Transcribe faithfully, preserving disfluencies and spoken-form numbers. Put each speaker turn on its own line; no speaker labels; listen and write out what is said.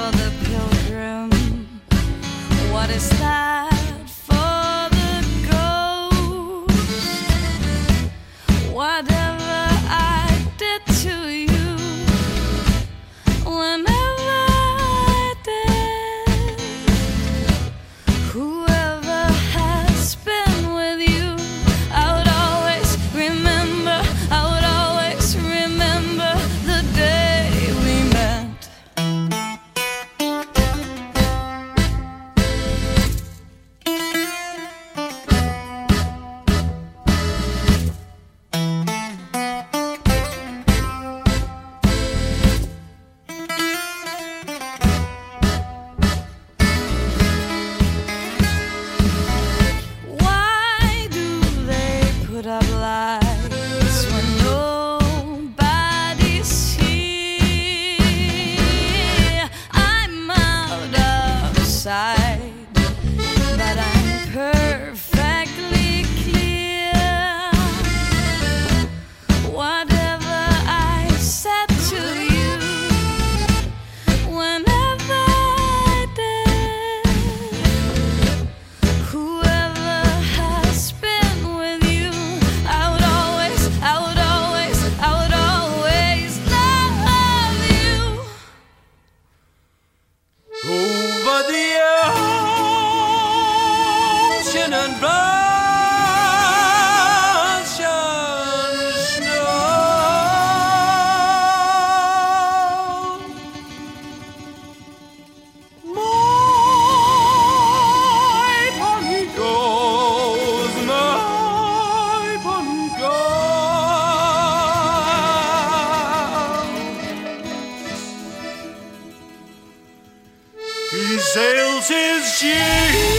for the pilgrim? What is that for the ghost? Whatever I did to you, whenever I did, whoever has been with you, I would always remember, I would always remember the day we met. Why do they put up lights when nobody's here? I'm out of sight, but I'm perfectly clear. Whatever I said to you, whenever I did, whoever has been with you, I would always, I would always, I would always love you.
Over the ocean and Russian snow, my pony goes, my pony goes. He sails his ship